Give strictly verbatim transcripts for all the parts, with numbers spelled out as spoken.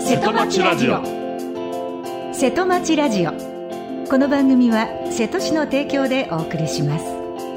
瀬戸町ラジオ。 瀬戸町ラジオ、この番組は瀬戸市の提供でお送りします。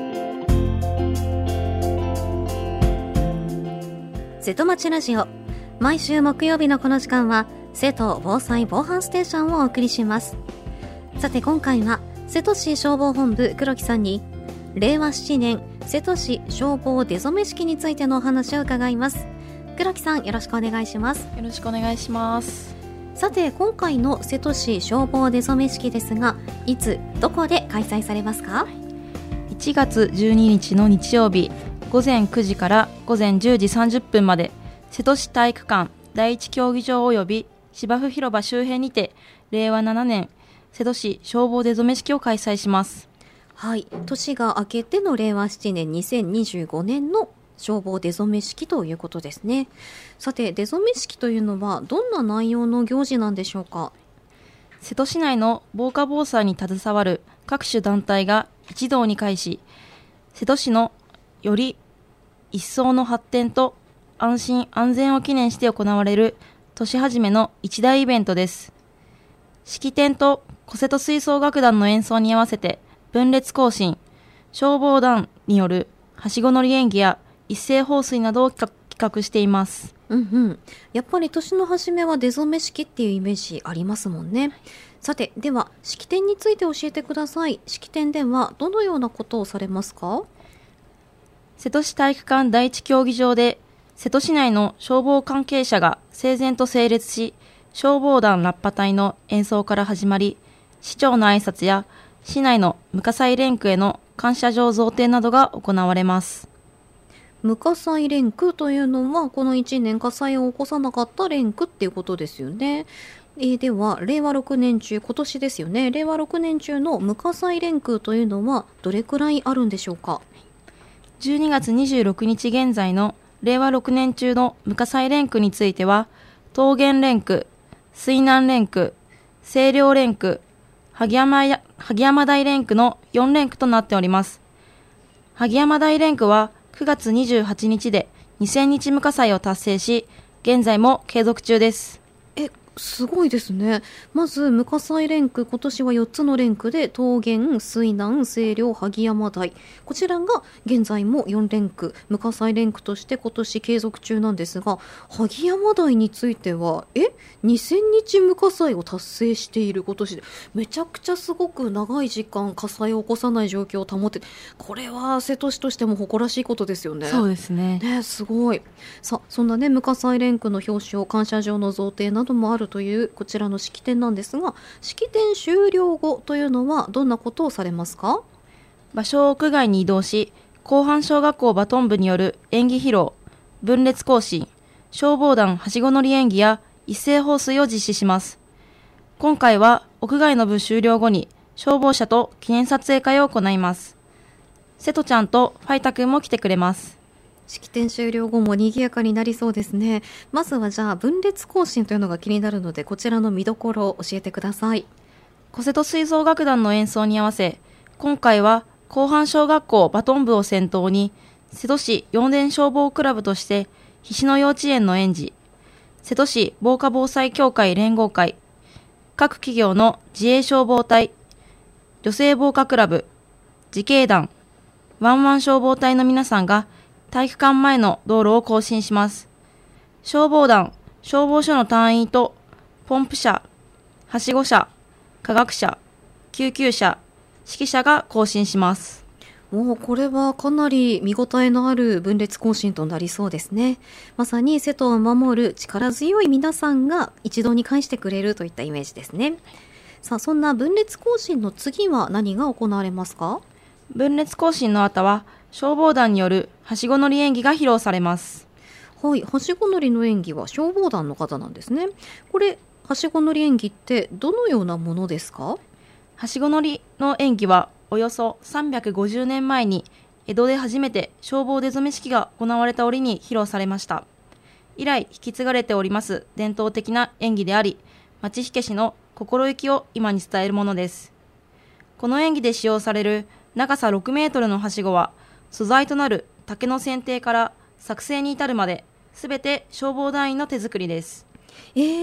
瀬戸町ラジオ、毎週木曜日のこの時間は瀬戸防災防犯ステーションをお送りします。さて今回は瀬戸市消防本部黒木さんにれいわしちねん瀬戸市消防出初め式についてのお話を伺います。黒木さん、よろしくお願いします。 よろしくお願いします。 さて今回の瀬戸市消防出初め式ですが、いつどこで開催されますか？ いちがつじゅうににちの日曜日、ごぜんくじからごぜんじゅうじさんじゅっぷんまで、瀬戸市体育館第一競技場及び芝生広場周辺にて、れいわななねん瀬戸市消防出初め式を開催します。 はい、年が明けてのれいわしちねんにせんにじゅうごねんの消防出初め式ということですね。さて出初め式というのはどんな内容の行事なんでしょうか？ 瀬戸市内の防火防災に携わる各種団体が一堂に会し、瀬戸市のより一層の発展と安心安全を記念して行われる年始めの一大イベントです。式典と小瀬戸吹奏楽団の演奏に合わせて分列行進、消防団によるはしご乗り演技や一斉放水などを企画しています。 うんうん、やっぱり年の初めは出初め式っていうイメージありますもんね。さてでは式典について教えてください。式典ではどのようなことをされますか？ 瀬戸市体育館第一競技場で瀬戸市内の消防関係者が整然と整列し、消防団ラッパ隊の演奏から始まり、市長の挨拶や市内の無火災連区への感謝状贈呈などが行われます。 無火災連区というのはこのいちねん火災を起こさなかった連区っていうことですよね。えー、ではれいわろくねん中、今年ですよね、れいわろくねん中の無火災連区というのはどれくらいあるんでしょうか？ じゅうにがつにじゅうろくにち現在のれいわろくねん中の無火災連区については、桃源連区、水南連区、清涼連区、萩山や萩山台連区のよん連区となっております。萩山台連区はくがつにじゅうはちにちでにせんにち無火災を達成し、現在も継続中です。 え、すごいですね。まず無火災連区、今年はよっつの連区で桃源、水南、清涼、萩山台、こちらが現在もよん連区、無火災連区として今年継続中なんですが、萩山台についてはえにせんにち無火災を達成している今年で、めちゃくちゃすごく長い時間火災を起こさない状況を保って、これは瀬戸市としても誇らしいことですよね。 そうですね。 ね、すごい。さあ、そんなね無火災連区の表彰、感謝状の贈呈などもあるというこちらの式典なんですが、式典終了後というのはどんなことをされますか？ 場所を屋外に移動し、広範小学校バトン部による演技披露、分列行進、消防団はしご乗り演技や一斉放水を実施します。今回は屋外の部終了後に消防車と記念撮影会を行います。瀬戸ちゃんとファイタ君も来てくれます。 式典終了後も賑やかになりそうですね。まずはじゃあ分列行進というのが気になるので、こちらの見どころを教えてください。 小瀬戸吹奏楽団の演奏に合わせ、今回は広範小学校バトン部を先頭に、瀬戸市よん連消防クラブとして菱野幼稚園の園児、瀬戸市防火防災協会連合会、各企業の自衛消防隊、女性防火クラブ、自警団、ワンワン消防隊の皆さんが体育館前の道路を行進します。消防団、消防署の隊員とポンプ車、はしご車、科学車、救急車、指揮車が行進します。 もうこれはかなり見応えのある分列行進となりそうですね。まさに瀬戸を守る力強い皆さんが一堂に会してくれるといったイメージですね。さあ、そんな分列行進の次は何が行われますか？ 分列行進の後は消防団によるはしご乗り演技が披露されます。 はい、はしご乗りの演技は消防団の方なんですね。これはしご乗り演技ってどのようなものですか？ はしご乗りの演技はおよそさんびゃくごじゅうねんまえに江戸で初めて消防出初め式が行われた折に披露されました。以来引き継がれております伝統的な演技であり、町火消しの心意気を今に伝えるものです。この演技で使用される長さろくメートルのはしごは、素材となる竹の剪定から作成に至るまで、すべて消防団員の手作りです。 えー、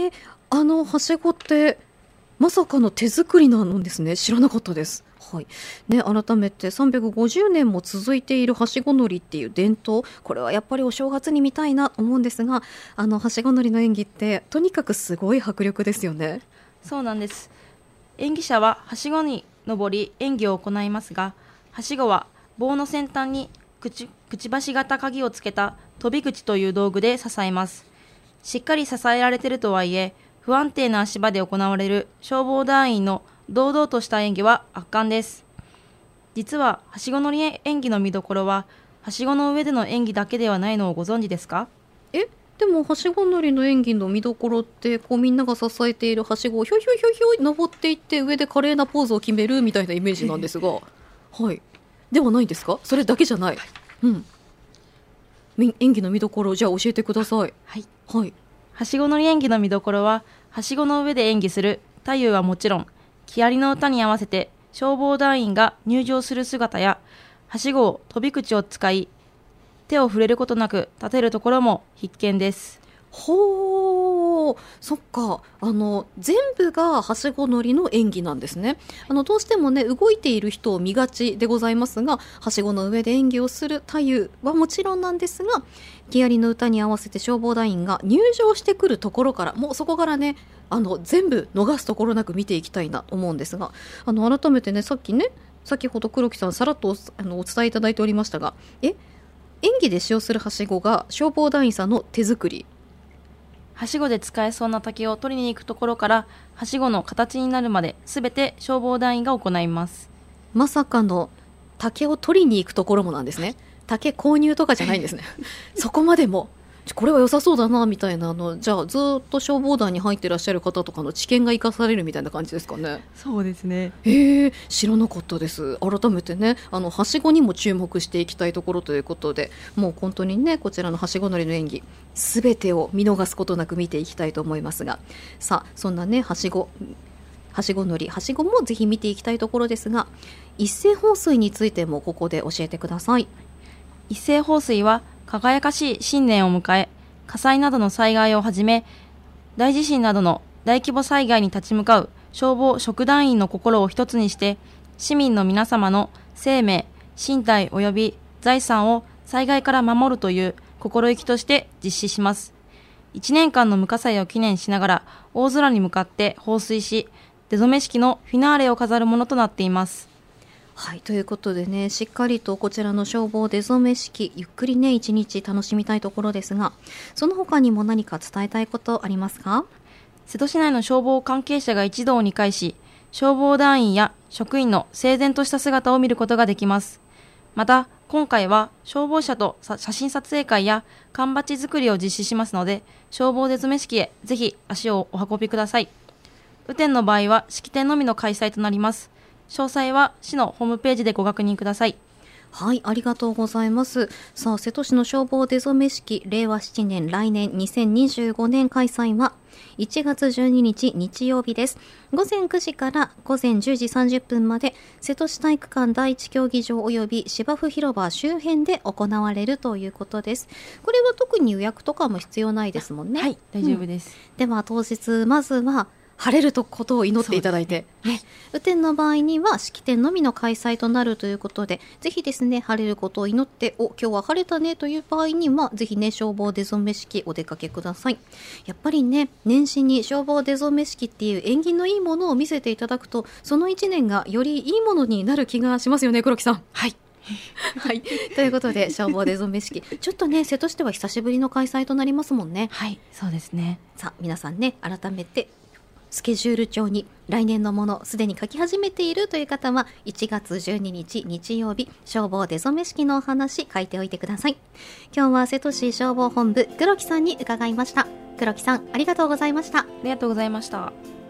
あのはしごってまさかの手作りなんですね。知らなかったです。はいね、改めてさんびゃくごじゅうねんも続いているはしご乗りっていう伝統、これはやっぱりお正月に見たいなと思うんですが、あのはしご乗りの演技ってとにかくすごい迫力ですよね。 そうなんです。演技者ははしごに登り演技を行いますが、はしごは棒の先端にくち、くちばし型鍵をつけた飛び口という道具で支えます。しっかり支えられているとはいえ、不安定な足場で行われる消防団員の堂々とした演技は圧巻です。実ははしご乗り演技の見どころははしごの上での演技だけではないのをご存知ですか？ えでもはしご乗りの演技の見どころってこうみんなが支えているはしごをひょいひょいひょいひょい登っていって上で華麗なポーズを決めるみたいなイメージなんですがはいではないんですか？それだけじゃない、はいうん、演技の見どころじゃあ教えてください。 はい、 はい、 はしご乗り演技の見どころははしごの上で演技する太夫はもちろん、木遣りの歌に合わせて消防団員が入場する姿や、はしごを飛び口を使い手を触れることなく立てるところも必見です。 ほー、そっか、あの全部がはしご乗りの演技なんですね。あのどうしてもね動いている人を見がちでございますが、はしごの上で演技をする太夫はもちろんなんですが、木遣りの歌に合わせて消防団員が入場してくるところから、もうそこからねあの全部逃すところなく見ていきたいなと思うんですが、あの改めてねさっきね先ほど黒木さんさらっと お, あのお伝えいただいておりましたが、え演技で使用するはしごが消防団員さんの手作り、 はしごで使えそうな竹を取りに行くところからはしごの形になるまで全て消防団員が行います。 まさかの竹を取りに行くところもなんですね。竹購入とかじゃないんですねそこまでもこれは良さそうだなみたいな、あのじゃあずっと消防団に入ってらっしゃる方とかの知見が生かされるみたいな感じですかね。 そうですね。 えー、知らなかったです。改めてねあのはしごにも注目していきたいところということで、もう本当にねこちらのはしご乗りの演技すべてを見逃すことなく見ていきたいと思いますが、さあそんなねはしごはしご乗りはしごもぜひ見ていきたいところですが、一斉放水についてもここで教えてください。 一斉放水は輝かしい新年を迎え、火災などの災害をはじめ大地震などの大規模災害に立ち向かう消防職団員の心を一つにして、市民の皆様の生命、身体及び財産を災害から守るという心意気として実施します。いちねんかんの無火災を記念しながら大空に向かって放水し、出初め式のフィナーレを飾るものとなっています。 はい、ということでねしっかりとこちらの消防出初め式ゆっくりね一日楽しみたいところですが、その他にも何か伝えたいことありますか？ 瀬戸市内の消防関係者が一堂に会し、消防団員や職員の整然とした姿を見ることができます。また今回は消防車と写真撮影会や缶バッジ作りを実施しますので、消防出初め式へぜひ足をお運びください。雨天の場合は式典のみの開催となります。詳細は市のホームページでご確認ください。 はい、ありがとうございます。さあ瀬戸市の消防出初め式れいわしちねん来年にせんにじゅうごねん開催はいちがつじゅうににち日曜日です。ごぜんくじからごぜんじゅうじさんじゅっぷんまで瀬戸市体育館第一競技場および芝生広場周辺で行われるということです。これは特に予約とかも必要ないですもんね。 はい、大丈夫です、 うん、では当日まずは晴れることを祈っていただいて、ね、雨天の場合には式典のみの開催となるということで、ぜひですね晴れることを祈って、お今日は晴れたねという場合にはぜひね消防出初め式お出かけください。やっぱりね年始に消防出初め式っていう縁起のいいものを見せていただくと、そのいちねんがよりいいものになる気がしますよね、黒木さん。 はいはい、ということで消防出初め式ちょっとね瀬戸市では久しぶりの開催となりますもんね。 はい、そうですね。 さあ皆さんね改めてスケジュール帳に来年のものすでに書き始めているという方はいちがつじゅうににち日曜日消防出初め式のお話書いておいてください。今日は瀬戸市消防本部黒木さんに伺いました。黒木さんありがとうございました。 ありがとうございました。